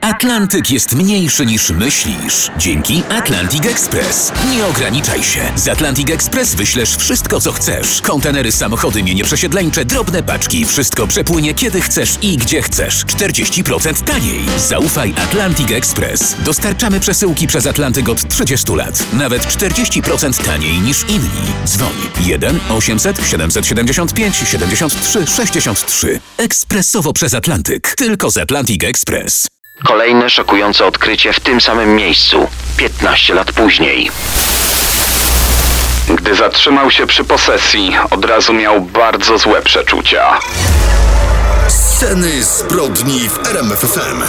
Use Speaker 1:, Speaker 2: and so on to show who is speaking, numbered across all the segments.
Speaker 1: Atlantyk jest mniejszy niż myślisz. Dzięki Atlantic Express. Nie ograniczaj się. Z Atlantic Express wyślesz wszystko, co chcesz. Kontenery, samochody, mienie przesiedleńcze, drobne paczki. Wszystko przepłynie kiedy chcesz i gdzie chcesz. 40% taniej. Zaufaj Atlantic Express. Dostarczamy przesyłki przez Atlantyk od 30 lat. Nawet 40% taniej niż inni. Dzwoń 1 800 775 73 63. Ekspresowo przez Atlantyk. Tylko z Atlantic Express.
Speaker 2: Kolejne szokujące odkrycie w tym samym miejscu. 15 lat później.
Speaker 3: Gdy zatrzymał się przy posesji, od razu miał bardzo złe przeczucia.
Speaker 4: Sceny zbrodni w RMF FM.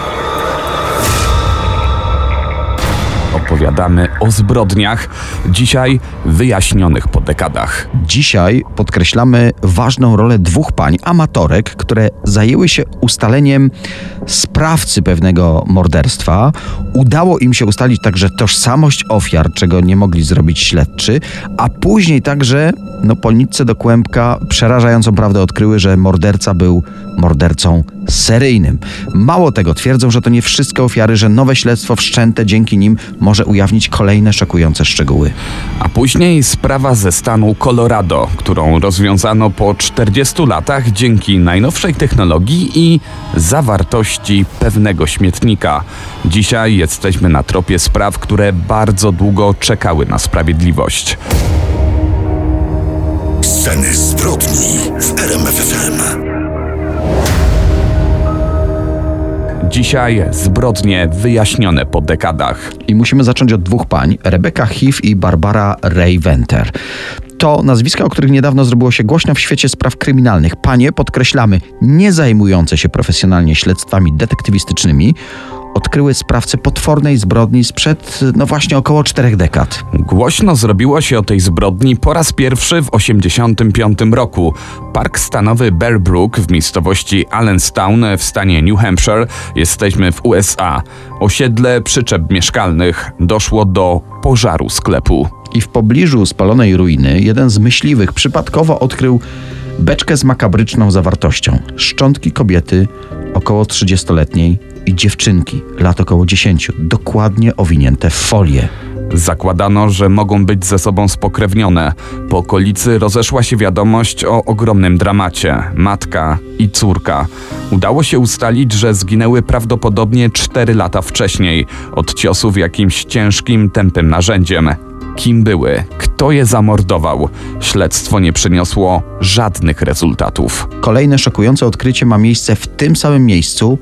Speaker 5: Opowiadamy o zbrodniach, dzisiaj wyjaśnionych po dekadach.
Speaker 6: Dzisiaj podkreślamy ważną rolę dwóch pań, amatorek, które zajęły się ustaleniem sprawcy pewnego morderstwa. Udało im się ustalić także tożsamość ofiar, czego nie mogli zrobić śledczy, a później także po nitce do kłębka przerażającą prawdę odkryły, że morderca był mordercą seryjnym. Mało tego, twierdzą, że to nie wszystkie ofiary, że nowe śledztwo wszczęte dzięki nim może ujawnić kolejne szokujące szczegóły.
Speaker 5: A później sprawa ze stanu Colorado, którą rozwiązano po 40 latach dzięki najnowszej technologii i zawartości pewnego śmietnika. Dzisiaj jesteśmy na tropie spraw, które bardzo długo czekały na sprawiedliwość.
Speaker 4: Sceny zbrodni w RMF FM.
Speaker 5: Dzisiaj zbrodnie wyjaśnione po dekadach.
Speaker 6: I musimy zacząć od dwóch pań, Rebecca Heath i Barbara Ray Venter. To nazwiska, o których niedawno zrobiło się głośno w świecie spraw kryminalnych. Panie, podkreślamy, nie zajmujące się profesjonalnie śledztwami detektywistycznymi, odkryły sprawcę potwornej zbrodni sprzed, właśnie około 4 dekad.
Speaker 5: Głośno zrobiło się o tej zbrodni po raz pierwszy w 1985 roku. Park stanowy Bear Brook w miejscowości Allenstown w stanie New Hampshire, jesteśmy w USA. Osiedle przyczep mieszkalnych, doszło do pożaru sklepu.
Speaker 6: I w pobliżu spalonej ruiny jeden z myśliwych przypadkowo odkrył beczkę z makabryczną zawartością. Szczątki kobiety około 30-letniej i dziewczynki lat około 10, dokładnie owinięte w folię.
Speaker 5: Zakładano, że mogą być ze sobą spokrewnione. Po okolicy rozeszła się wiadomość o ogromnym dramacie. Matka i córka. Udało się ustalić, że zginęły prawdopodobnie 4 lata wcześniej od ciosów jakimś ciężkim, tępym narzędziem. Kim były? Kto je zamordował? Śledztwo nie przyniosło żadnych rezultatów.
Speaker 6: Kolejne szokujące odkrycie ma miejsce w tym samym miejscu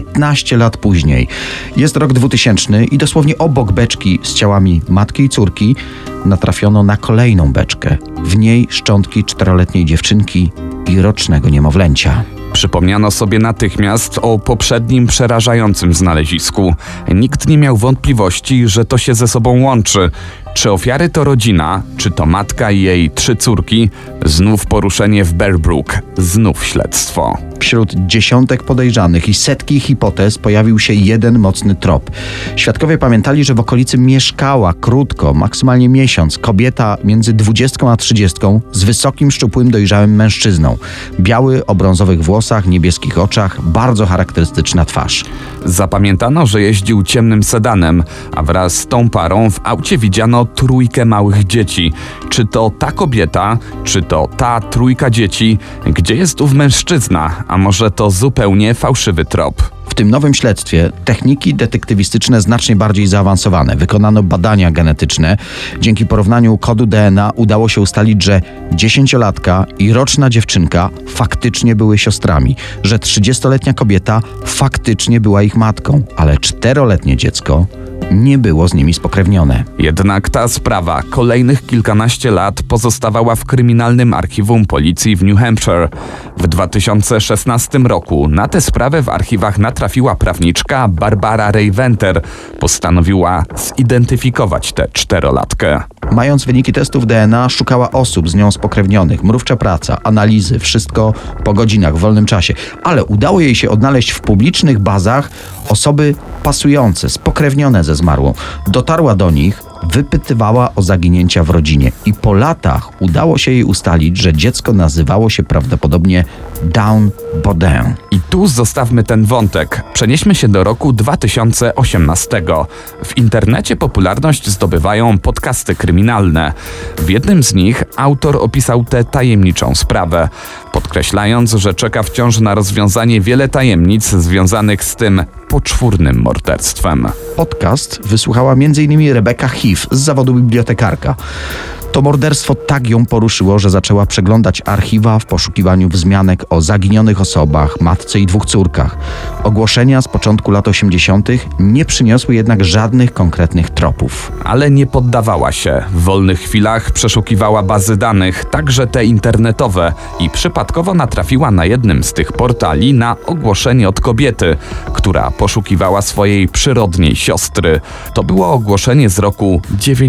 Speaker 6: 15 lat później. Jest rok 2000 i dosłownie obok beczki z ciałami matki i córki natrafiono na kolejną beczkę. W niej szczątki 4-letniej dziewczynki i rocznego niemowlęcia.
Speaker 5: Przypomniano sobie natychmiast o poprzednim przerażającym znalezisku. Nikt nie miał wątpliwości, że to się ze sobą łączy. Czy ofiary to rodzina, czy to matka i jej 3 córki? Znów poruszenie w Bear Brook, znów śledztwo.
Speaker 6: Wśród dziesiątek podejrzanych i setki hipotez pojawił się jeden mocny trop. Świadkowie pamiętali, że w okolicy mieszkała krótko, maksymalnie miesiąc, kobieta między 20 a 30 z wysokim, szczupłym, dojrzałym mężczyzną. Biały, o brązowych włosach, niebieskich oczach, bardzo charakterystyczna twarz.
Speaker 5: Zapamiętano, że jeździł ciemnym sedanem, a wraz z tą parą w aucie widziano 3 małych dzieci. Czy to ta kobieta, czy to ta 3 dzieci? Gdzie jest ów mężczyzna? A może to zupełnie fałszywy trop?
Speaker 6: W tym nowym śledztwie techniki detektywistyczne znacznie bardziej zaawansowane. Wykonano badania genetyczne. Dzięki porównaniu kodu DNA udało się ustalić, że 10-latka i roczna dziewczynka faktycznie były siostrami, że 30-letnia kobieta faktycznie była ich matką, ale 4-letnie dziecko nie było z nimi spokrewnione.
Speaker 5: Jednak ta sprawa kolejnych kilkanaście lat pozostawała w kryminalnym archiwum policji w New Hampshire. W 2016 roku na tę sprawę w archiwach natrafiła prawniczka Barbara Ray Venter. Postanowiła zidentyfikować tę 4-latkę.
Speaker 6: Mając wyniki testów DNA, szukała osób z nią spokrewnionych. Mrówcza praca, analizy, wszystko po godzinach, w wolnym czasie. Ale udało jej się odnaleźć w publicznych bazach osoby pasujące, spokrewnione ze zmarłą. Dotarła do nich, wypytywała o zaginięcia w rodzinie i po latach udało się jej ustalić, że dziecko nazywało się prawdopodobnie Dawn Bodin.
Speaker 5: I tu zostawmy ten wątek. Przenieśmy się do roku 2018. W internecie popularność zdobywają podcasty kryminalne. W jednym z nich autor opisał tę tajemniczą sprawę, podkreślając, że czeka wciąż na rozwiązanie wiele tajemnic związanych z tym poczwórnym morderstwem.
Speaker 6: Podcast wysłuchała m.in. Rebecca Heath z zawodu bibliotekarka. To morderstwo tak ją poruszyło, że zaczęła przeglądać archiwa w poszukiwaniu wzmianek o zaginionych osobach, matce i 2 córkach. Ogłoszenia z początku lat 80. nie przyniosły jednak żadnych konkretnych tropów.
Speaker 5: Ale nie poddawała się. W wolnych chwilach przeszukiwała bazy danych, także te internetowe, i przypadkowo natrafiła na jednym z tych portali na ogłoszenie od kobiety, która poszukiwała swojej przyrodniej siostry. To było ogłoszenie z roku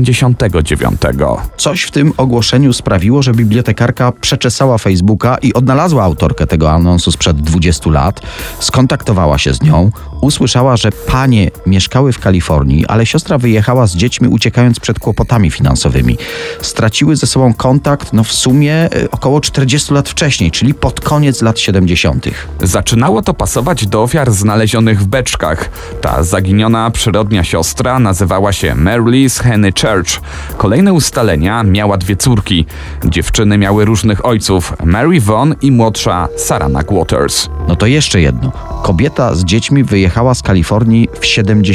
Speaker 5: 99.
Speaker 6: Coś w tym ogłoszeniu sprawiło, że bibliotekarka przeczesała Facebooka i odnalazła autorkę tego anonsu sprzed 20 lat, skontaktowała się z nią, usłyszała, że panie mieszkały w Kalifornii, ale siostra wyjechała z dziećmi, uciekając przed kłopotami finansowymi. Straciły ze sobą kontakt, w sumie około 40 lat wcześniej, czyli pod koniec lat 70.
Speaker 5: Zaczynało to pasować do ofiar znalezionych w beczkach. Ta zaginiona przyrodnia siostra nazywała się Marylis Henny Church. Kolejne ustalenia: miała 2 córki. Dziewczyny miały różnych ojców, Mary Vaughn i młodsza Sarah Waters.
Speaker 6: To jeszcze jedno. Kobieta z dziećmi wyjechała z Kalifornii w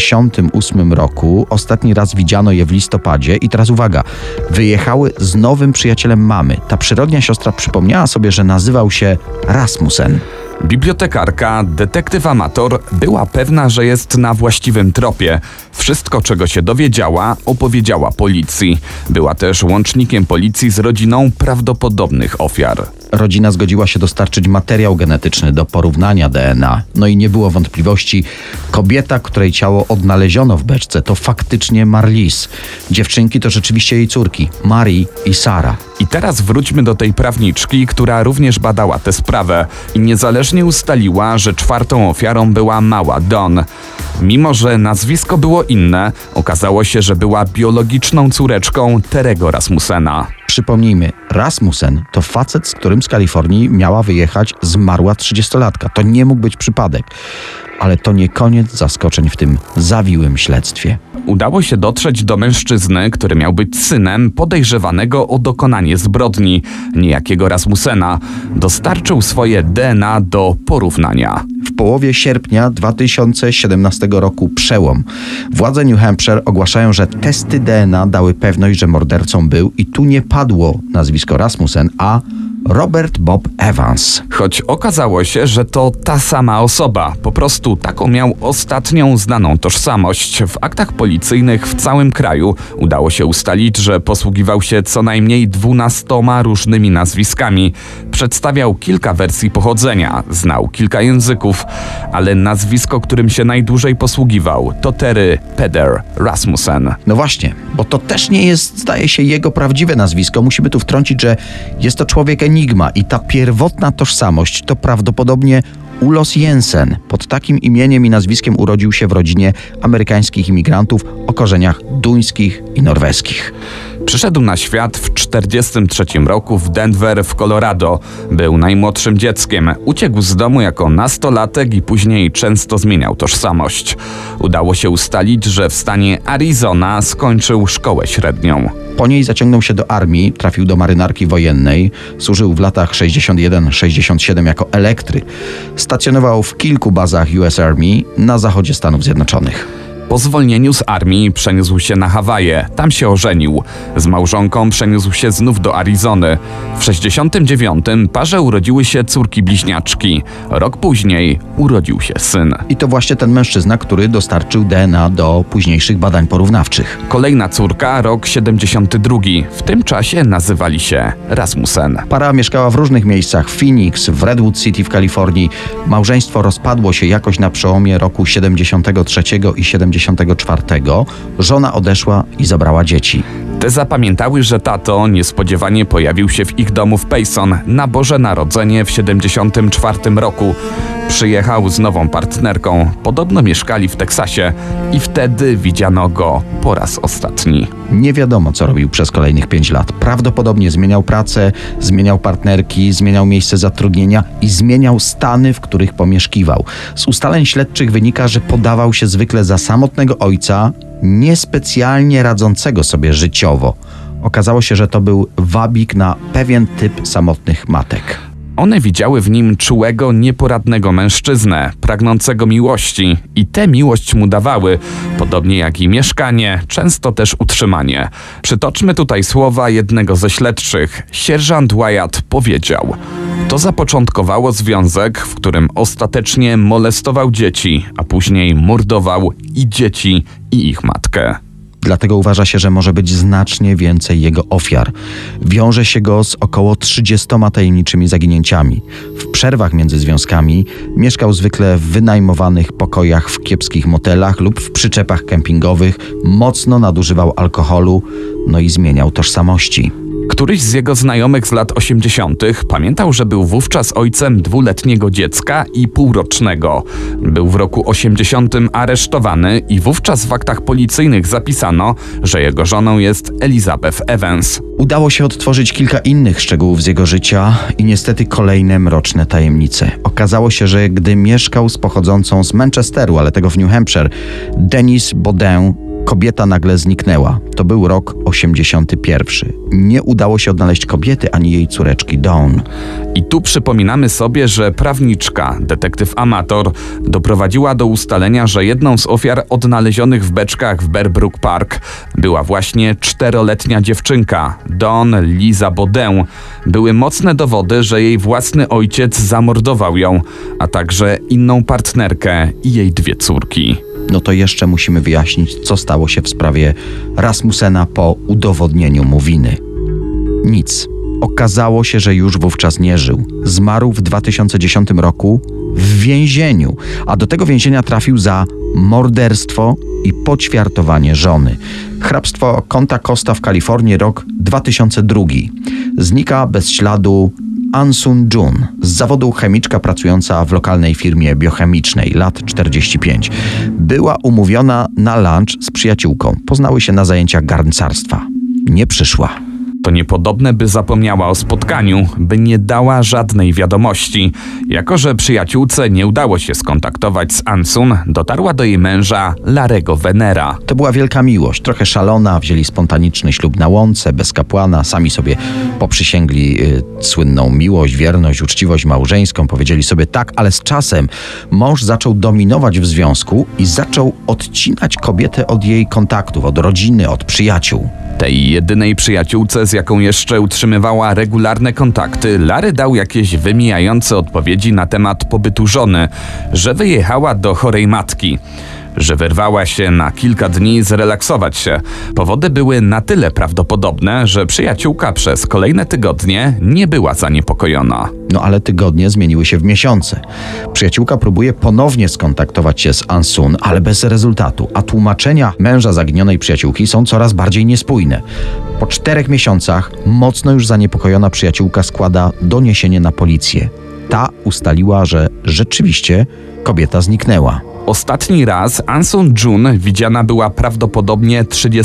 Speaker 6: 78 roku. Ostatni raz widziano je w listopadzie i teraz uwaga, wyjechały z nowym przyjacielem mamy. Ta przyrodnia siostra przypomniała sobie, że nazywał się Rasmussen.
Speaker 5: Bibliotekarka, detektyw amator, była pewna, że jest na właściwym tropie. Wszystko, czego się dowiedziała, opowiedziała policji. Była też łącznikiem policji z rodziną prawdopodobnych ofiar.
Speaker 6: Rodzina zgodziła się dostarczyć materiał genetyczny do porównania DNA. I nie było wątpliwości. Kobieta, której ciało odnaleziono w beczce, to faktycznie Marylis. Dziewczynki to rzeczywiście jej córki, Mary i Sarah.
Speaker 5: I teraz wróćmy do tej prawniczki, która również badała tę sprawę i niezależnie ustaliła, że 4. ofiarą była mała Dawn. Mimo że nazwisko było inne, okazało się, że była biologiczną córeczką Terego Rasmussena.
Speaker 6: Przypomnijmy, Rasmussen to facet, z którym z Kalifornii miała wyjechać zmarła 30-latka. To nie mógł być przypadek. Ale to nie koniec zaskoczeń w tym zawiłym śledztwie.
Speaker 5: Udało się dotrzeć do mężczyzny, który miał być synem podejrzewanego o dokonanie zbrodni, niejakiego Rasmussena. Dostarczył swoje DNA do porównania.
Speaker 6: W połowie sierpnia 2017 roku przełom. Władze New Hampshire ogłaszają, że testy DNA dały pewność, że mordercą był, i tu nie padło nazwisko Rasmussen, a Robert Bob Evans.
Speaker 5: Choć okazało się, że to ta sama osoba. Po prostu taką miał ostatnią znaną tożsamość. W aktach policyjnych w całym kraju udało się ustalić, że posługiwał się co najmniej 12 różnymi nazwiskami. Przedstawiał kilka wersji pochodzenia, znał kilka języków, ale nazwisko, którym się najdłużej posługiwał, to Terry Peder Rasmussen.
Speaker 6: Właśnie, bo to też nie jest, zdaje się, jego prawdziwe nazwisko. Musimy tu wtrącić, że jest to człowiek enigma i ta pierwotna tożsamość to prawdopodobnie Ulos Jensen. Pod takim imieniem i nazwiskiem urodził się w rodzinie amerykańskich imigrantów o korzeniach duńskich i norweskich.
Speaker 5: Przyszedł na świat w 1943 roku w Denver w Colorado. Był najmłodszym dzieckiem. Uciekł z domu jako nastolatek i później często zmieniał tożsamość. Udało się ustalić, że w stanie Arizona skończył szkołę średnią.
Speaker 6: Po niej zaciągnął się do armii, trafił do marynarki wojennej, służył w latach 61-67 jako elektryk. Stacjonował w kilku bazach US Army na zachodzie Stanów Zjednoczonych.
Speaker 5: Po zwolnieniu z armii przeniósł się na Hawaje. Tam się ożenił. Z małżonką przeniósł się znów do Arizony. W 69 parze urodziły się córki bliźniaczki. Rok później urodził się syn.
Speaker 6: I to właśnie ten mężczyzna, który dostarczył DNA do późniejszych badań porównawczych.
Speaker 5: Kolejna córka, rok 72. W tym czasie nazywali się Rasmussen.
Speaker 6: Para mieszkała w różnych miejscach, w Phoenix, w Redwood City w Kalifornii. Małżeństwo rozpadło się jakoś na przełomie roku 73 i 74. Żona odeszła i zabrała dzieci.
Speaker 5: Te zapamiętały, że tato niespodziewanie pojawił się w ich domu w Payson na Boże Narodzenie w 74 roku. Przyjechał z nową partnerką, podobno mieszkali w Teksasie i wtedy widziano go po raz ostatni.
Speaker 6: Nie wiadomo, co robił przez kolejnych 5 lat. Prawdopodobnie zmieniał pracę, zmieniał partnerki, zmieniał miejsce zatrudnienia i zmieniał stany, w których pomieszkiwał. Z ustaleń śledczych wynika, że podawał się zwykle za samotnego ojca, niespecjalnie radzącego sobie życiowo. Okazało się, że to był wabik na pewien typ samotnych matek.
Speaker 5: One widziały w nim czułego, nieporadnego mężczyznę, pragnącego miłości i tę miłość mu dawały, podobnie jak i mieszkanie, często też utrzymanie. Przytoczmy tutaj słowa jednego ze śledczych. Sierżant Wyatt powiedział: to zapoczątkowało związek, w którym ostatecznie molestował dzieci, a później mordował i dzieci, i ich matkę.
Speaker 6: Dlatego uważa się, że może być znacznie więcej jego ofiar. Wiąże się go z około 30 tajemniczymi zaginięciami. W przerwach między związkami mieszkał zwykle w wynajmowanych pokojach w kiepskich motelach lub w przyczepach kempingowych, mocno nadużywał alkoholu, no i zmieniał tożsamości.
Speaker 5: Któryś z jego znajomych z lat 80. pamiętał, że był wówczas ojcem 2-letniego dziecka i półrocznego. Był w roku 80 aresztowany i wówczas w aktach policyjnych zapisano, że jego żoną jest Elizabeth Evans.
Speaker 6: Udało się odtworzyć kilka innych szczegółów z jego życia i niestety kolejne mroczne tajemnice. Okazało się, że gdy mieszkał z pochodzącą z Manchesteru, ale tego w New Hampshire, Denise Boudin, kobieta nagle zniknęła. To był rok 81. Nie udało się odnaleźć kobiety ani jej córeczki Dawn.
Speaker 5: I tu przypominamy sobie, że prawniczka, detektyw amator, doprowadziła do ustalenia, że jedną z ofiar odnalezionych w beczkach w Bearbrook Park była właśnie 4-letnia dziewczynka, Dawn Liza Boudin. Były mocne dowody, że jej własny ojciec zamordował ją, a także inną partnerkę i jej 2 córki.
Speaker 6: No to jeszcze musimy wyjaśnić, co stało się w sprawie Rasmussena po udowodnieniu mu winy. Nic. Okazało się, że już wówczas nie żył. Zmarł w 2010 roku w więzieniu, a do tego więzienia trafił za morderstwo i poćwiartowanie żony. Hrabstwo Contra Costa w Kalifornii, rok 2002. Znika bez śladu An-Sun Jun, z zawodu chemiczka pracująca w lokalnej firmie biochemicznej, lat 45. Była umówiona na lunch z przyjaciółką. Poznały się na zajęciach garncarstwa. Nie przyszła.
Speaker 5: To niepodobne, by zapomniała o spotkaniu, by nie dała żadnej wiadomości. Jako że przyjaciółce nie udało się skontaktować z An-Sun, dotarła do jej męża Larego Venera.
Speaker 6: To była wielka miłość, trochę szalona, wzięli spontaniczny ślub na łące, bez kapłana, sami sobie poprzysięgli słynną miłość, wierność, uczciwość małżeńską, powiedzieli sobie tak, ale z czasem mąż zaczął dominować w związku i zaczął odcinać kobietę od jej kontaktów, od rodziny, od przyjaciół.
Speaker 5: Tej jedynej przyjaciółce, z jaką jeszcze utrzymywała regularne kontakty, Larry dał jakieś wymijające odpowiedzi na temat pobytu żony, że wyjechała do chorej matki, że wyrwała się na kilka dni zrelaksować się. Powody były na tyle prawdopodobne, że przyjaciółka przez kolejne tygodnie nie była zaniepokojona.
Speaker 6: No ale tygodnie zmieniły się w miesiące. Przyjaciółka próbuje ponownie skontaktować się z An-Sun, ale bez rezultatu, a tłumaczenia męża zaginionej przyjaciółki są coraz bardziej niespójne. Po 4 miesiącach mocno już zaniepokojona przyjaciółka składa doniesienie na policję. Ta ustaliła, że rzeczywiście kobieta zniknęła.
Speaker 5: Ostatni raz An-Sun Jun widziana była prawdopodobnie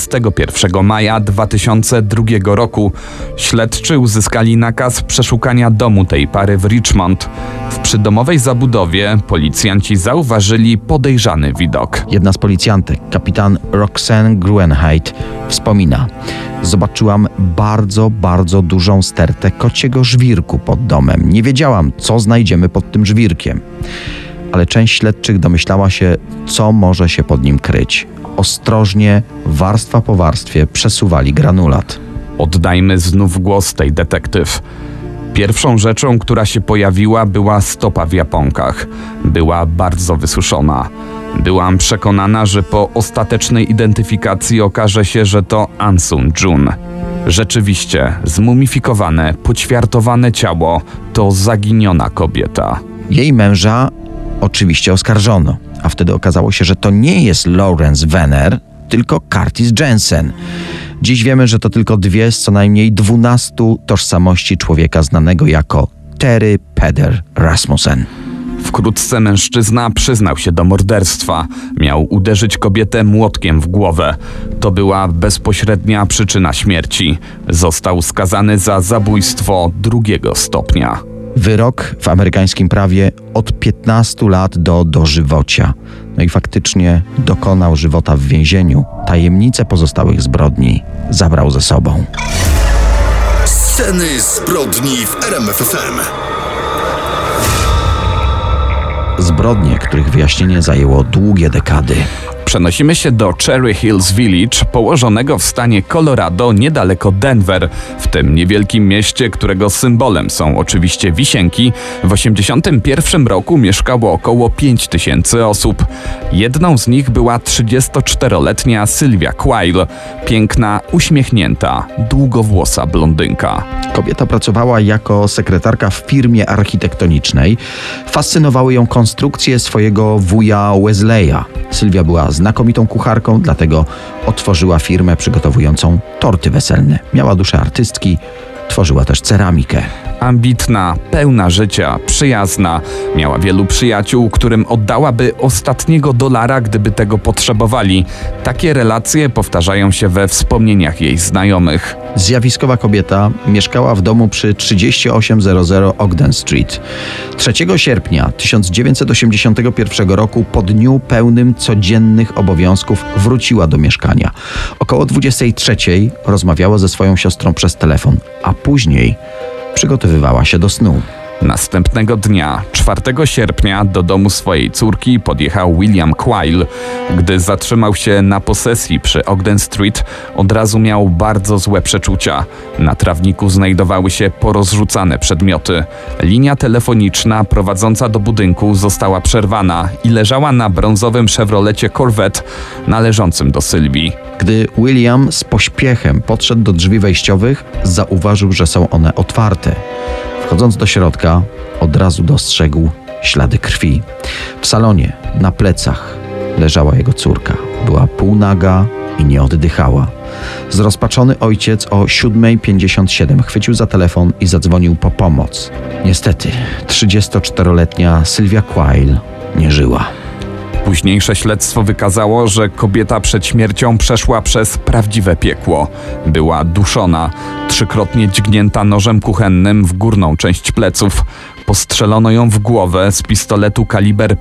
Speaker 5: 31 maja 2002 roku. Śledczy uzyskali nakaz przeszukania domu tej pary w Richmond. W przydomowej zabudowie policjanci zauważyli podejrzany widok.
Speaker 6: Jedna z policjantek, kapitan Roxanne Gruenheit, wspomina: zobaczyłam bardzo dużą stertę kociego żwirku pod domem. Nie wiedziałam, co znajdziemy pod tym żwirkiem. Ale część śledczych domyślała się, co może się pod nim kryć. Ostrożnie, warstwa po warstwie przesuwali granulat.
Speaker 5: Oddajmy znów głos tej detektyw. Pierwszą rzeczą, która się pojawiła, była stopa w japonkach. Była bardzo wysuszona. Byłam przekonana, że po ostatecznej identyfikacji okaże się, że to An-Sun Jun. Rzeczywiście, zmumifikowane, poćwiartowane ciało to zaginiona kobieta.
Speaker 6: Jej męża oczywiście oskarżono, a wtedy okazało się, że to nie jest Lawrence Venner, tylko Curtis Jensen. Dziś wiemy, że to tylko 2 z co najmniej 12 tożsamości człowieka znanego jako Terry Peder Rasmussen.
Speaker 5: Wkrótce mężczyzna przyznał się do morderstwa. Miał uderzyć kobietę młotkiem w głowę. To była bezpośrednia przyczyna śmierci. Został skazany za zabójstwo 2. stopnia.
Speaker 6: Wyrok w amerykańskim prawie od 15 lat do dożywocia. No i faktycznie dokonał żywota w więzieniu. Tajemnicę pozostałych zbrodni zabrał ze sobą.
Speaker 4: Sceny zbrodni w RMF FM.
Speaker 6: Zbrodnie, których wyjaśnienie zajęło długie dekady.
Speaker 5: Przenosimy się do Cherry Hills Village, położonego w stanie Colorado niedaleko Denver. W tym niewielkim mieście, którego symbolem są oczywiście wisienki, w 1981 roku mieszkało około 5000 osób. Jedną z nich była 34-letnia Sylwia Quayle. Piękna, uśmiechnięta, długowłosa blondynka.
Speaker 6: Kobieta pracowała jako sekretarka w firmie architektonicznej. Fascynowały ją konstrukcje swojego wuja Wesleya. Sylwia była znakomitą kucharką, dlatego otworzyła firmę przygotowującą torty weselne. Miała duszę artystki, tworzyła też ceramikę.
Speaker 5: Ambitna, pełna życia, przyjazna. Miała wielu przyjaciół, którym oddałaby ostatniego dolara, gdyby tego potrzebowali. Takie relacje powtarzają się we wspomnieniach jej znajomych.
Speaker 6: Zjawiskowa kobieta mieszkała w domu przy 3800 Ogden Street. 3 sierpnia 1981 roku, po dniu pełnym codziennych obowiązków, wróciła do mieszkania. Około 23 rozmawiała ze swoją siostrą przez telefon, a później przygotowywała się do snu.
Speaker 5: Następnego dnia, 4 sierpnia, do domu swojej córki podjechał William Quayle. Gdy zatrzymał się na posesji przy Ogden Street, od razu miał bardzo złe przeczucia. Na trawniku znajdowały się porozrzucane przedmioty. Linia telefoniczna prowadząca do budynku została przerwana i leżała na brązowym Chevrolecie Corvette należącym do Sylwii.
Speaker 6: Gdy William z pośpiechem podszedł do drzwi wejściowych, zauważył, że są one otwarte. Wchodząc do środka, od razu dostrzegł ślady krwi. W salonie, na plecach, leżała jego córka. Była półnaga i nie oddychała. Zrozpaczony ojciec o 7:57 chwycił za telefon i zadzwonił po pomoc. Niestety, 34-letnia Sylwia Quayle nie żyła.
Speaker 5: Późniejsze śledztwo wykazało, że kobieta przed śmiercią przeszła przez prawdziwe piekło. Była duszona, 3-krotnie dźgnięta nożem kuchennym w górną część pleców. Postrzelono ją w głowę z pistoletu kaliber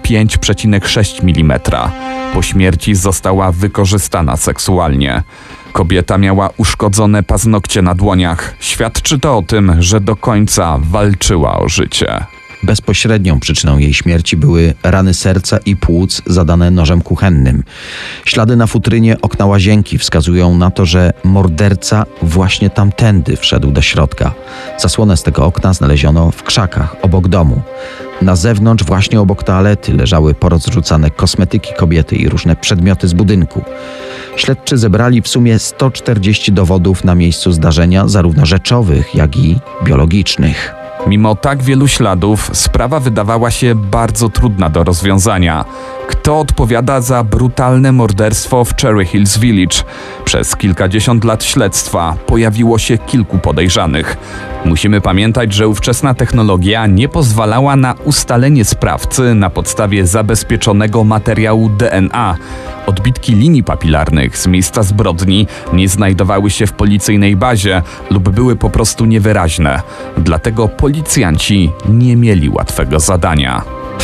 Speaker 5: 5,6 mm. Po śmierci została wykorzystana seksualnie. Kobieta miała uszkodzone paznokcie na dłoniach. Świadczy to o tym, że do końca walczyła o życie.
Speaker 6: Bezpośrednią przyczyną jej śmierci były rany serca i płuc zadane nożem kuchennym. Ślady na futrynie okna łazienki wskazują na to, że morderca właśnie tamtędy wszedł do środka. Zasłonę z tego okna znaleziono w krzakach obok domu. Na zewnątrz, właśnie obok toalety, leżały porozrzucane kosmetyki kobiety i różne przedmioty z budynku. Śledczy zebrali w sumie 140 dowodów na miejscu zdarzenia, zarówno rzeczowych, jak i biologicznych.
Speaker 5: Mimo tak wielu śladów, sprawa wydawała się bardzo trudna do rozwiązania. Kto odpowiada za brutalne morderstwo w Cherry Hills Village? Przez kilkadziesiąt lat śledztwa pojawiło się kilku podejrzanych. Musimy pamiętać, że ówczesna technologia nie pozwalała na ustalenie sprawcy na podstawie zabezpieczonego materiału DNA. Odbitki linii papilarnych z miejsca zbrodni nie znajdowały się w policyjnej bazie lub były po prostu niewyraźne. Dlatego policjanci nie mieli łatwego zadania.
Speaker 6: W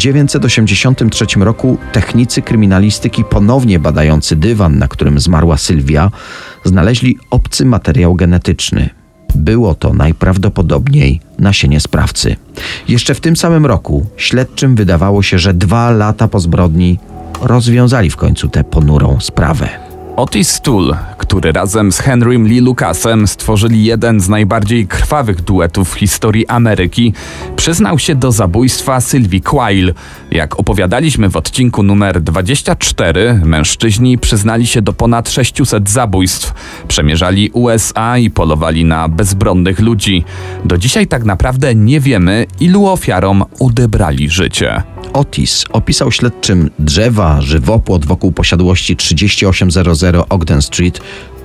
Speaker 6: 1983 roku technicy kryminalistyki, ponownie badający dywan, na którym zmarła Sylwia, znaleźli obcy materiał genetyczny. Było to najprawdopodobniej nasienie sprawcy. Jeszcze w tym samym roku śledczym wydawało się, że 2 lata po zbrodni rozwiązali w końcu tę ponurą sprawę.
Speaker 5: Otis Stoll, który razem z Henrym Lee Lucasem stworzyli jeden z najbardziej krwawych duetów w historii Ameryki, przyznał się do zabójstwa Sylwii Quayle. Jak opowiadaliśmy w odcinku numer 24, mężczyźni przyznali się do ponad 600 zabójstw. Przemierzali USA i polowali na bezbronnych ludzi. Do dzisiaj tak naprawdę nie wiemy, ilu ofiarom odebrali życie.
Speaker 6: Otis opisał śledczym drzewa, żywopłot wokół posiadłości 3800 Ogden Street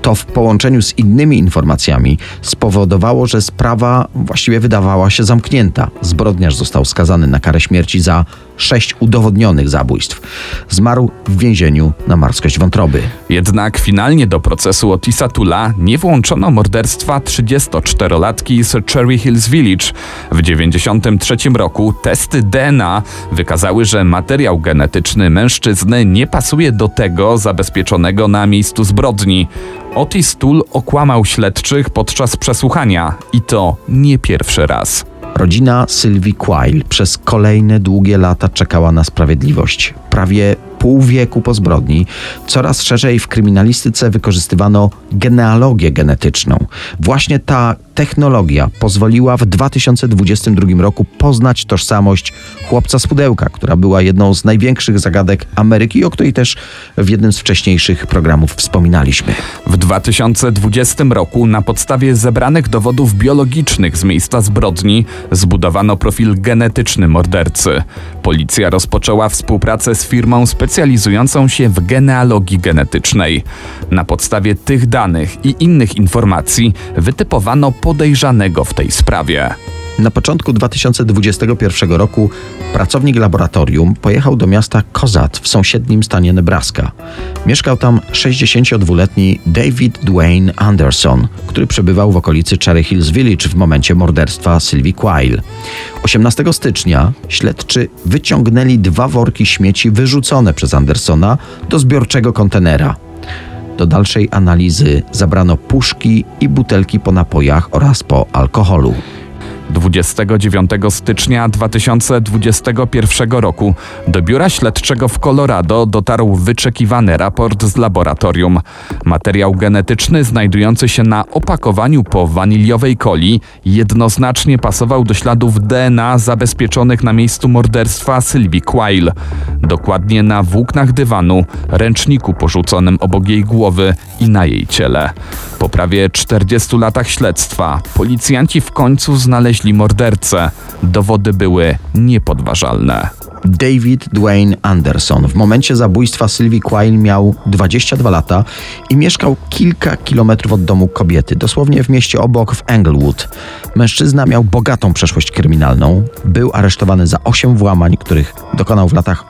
Speaker 6: To w połączeniu z innymi informacjami spowodowało, że sprawa właściwie wydawała się zamknięta. Zbrodniarz został skazany na karę śmierci za 6 udowodnionych zabójstw. Zmarł w więzieniu na marskość wątroby.
Speaker 5: Jednak finalnie do procesu Otisa Toola nie włączono morderstwa 34-latki z Cherry Hills Village. W 1993 roku testy DNA wykazały, że materiał genetyczny mężczyzny nie pasuje do tego zabezpieczonego na miejscu zbrodni. Otis Toole okłamał śledczych podczas przesłuchania i to nie pierwszy raz.
Speaker 6: Rodzina Sylwii Quayle przez kolejne długie lata czekała na sprawiedliwość. Prawie pół wieku po zbrodni coraz szerzej w kryminalistyce wykorzystywano genealogię genetyczną. Właśnie ta technologia pozwoliła w 2022 roku poznać tożsamość chłopca z pudełka, która była jedną z największych zagadek Ameryki, o której też w jednym z wcześniejszych programów wspominaliśmy.
Speaker 5: W 2020 roku na podstawie zebranych dowodów biologicznych z miejsca zbrodni zbudowano profil genetyczny mordercy. Policja rozpoczęła współpracę z firmą specjalizującą się w genealogii genetycznej. Na podstawie tych danych i innych informacji wytypowano podejrzanego w tej sprawie.
Speaker 6: Na początku 2021 roku pracownik laboratorium pojechał do miasta Cozad w sąsiednim stanie Nebraska. Mieszkał tam 62-letni David Dwayne Anderson, który przebywał w okolicy Cherry Hills Village w momencie morderstwa Sylwii Quayle. 18 stycznia śledczy wyciągnęli 2 worki śmieci wyrzucone przez Andersona do zbiorczego kontenera. Do dalszej analizy zabrano puszki i butelki po napojach oraz po alkoholu.
Speaker 5: 29 stycznia 2021 roku do biura śledczego w Colorado dotarł wyczekiwany raport z laboratorium. Materiał genetyczny znajdujący się na opakowaniu po waniliowej coli jednoznacznie pasował do śladów DNA zabezpieczonych na miejscu morderstwa Sylwii Quayle. Dokładnie na włóknach dywanu, ręczniku porzuconym obok jej głowy i na jej ciele. Po prawie 40 latach śledztwa policjanci w końcu znaleźli mordercę. Dowody były niepodważalne.
Speaker 6: David Dwayne Anderson w momencie zabójstwa Sylwii Quayle miał 22 lata i mieszkał kilka kilometrów od domu kobiety, dosłownie w mieście obok w Englewood. Mężczyzna miał bogatą przeszłość kryminalną. Był aresztowany za 8 włamań, których dokonał w latach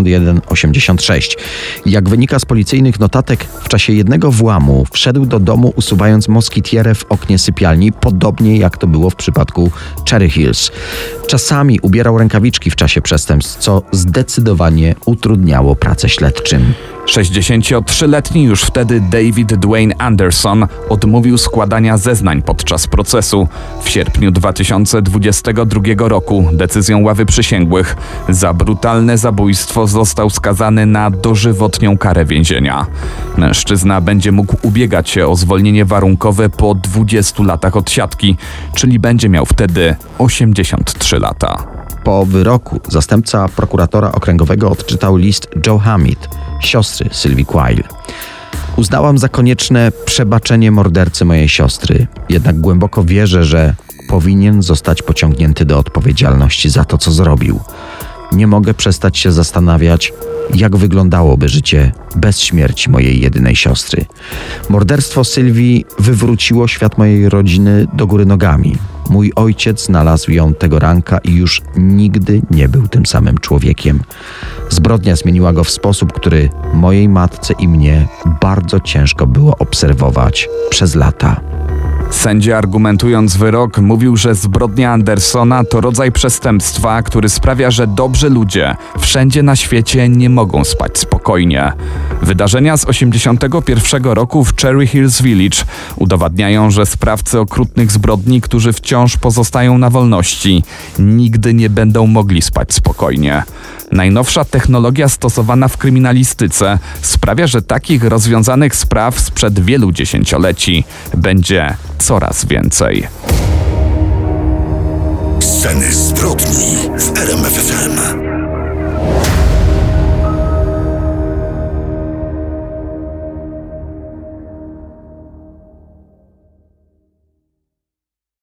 Speaker 6: 81-86. Jak wynika z policyjnych notatek, w czasie jednego włamu wszedł do domu, usuwając moskitierę w oknie sypialni, podobnie jak to było w przypadku Cherry Hills. Czasami ubierał rękawiczki w czasie przestępstw, co zdecydowanie utrudniało pracę śledczym.
Speaker 5: 63-letni już wtedy David Dwayne Anderson odmówił składania zeznań podczas procesu. W sierpniu 2022 roku decyzją ławy przysięgłych za brutalne zabójstwo został skazany na dożywotnią karę więzienia. Mężczyzna będzie mógł ubiegać się o zwolnienie warunkowe po 20 latach odsiadki, czyli będzie miał wtedy 83 lata.
Speaker 6: Po wyroku zastępca prokuratora okręgowego odczytał list Joe Hamid, siostry Sylwii Quayle. Uznałam za konieczne przebaczenie mordercy mojej siostry, jednak głęboko wierzę, że powinien zostać pociągnięty do odpowiedzialności za to, co zrobił. Nie mogę przestać się zastanawiać, jak wyglądałoby życie bez śmierci mojej jedynej siostry. Morderstwo Sylwii wywróciło świat mojej rodziny do góry nogami. Mój ojciec znalazł ją tego ranka i już nigdy nie był tym samym człowiekiem. Zbrodnia zmieniła go w sposób, który mojej matce i mnie bardzo ciężko było obserwować przez lata.
Speaker 5: Sędzia, argumentując wyrok, mówił, że zbrodnia Andersona to rodzaj przestępstwa, który sprawia, że dobrzy ludzie wszędzie na świecie nie mogą spać spokojnie. Wydarzenia z 1981 roku w Cherry Hills Village udowadniają, że sprawcy okrutnych zbrodni, którzy wciąż pozostają na wolności, nigdy nie będą mogli spać spokojnie. Najnowsza technologia stosowana w kryminalistyce sprawia, że takich rozwiązanych spraw sprzed wielu dziesięcioleci będzie coraz więcej.
Speaker 4: Sceny zbrodni w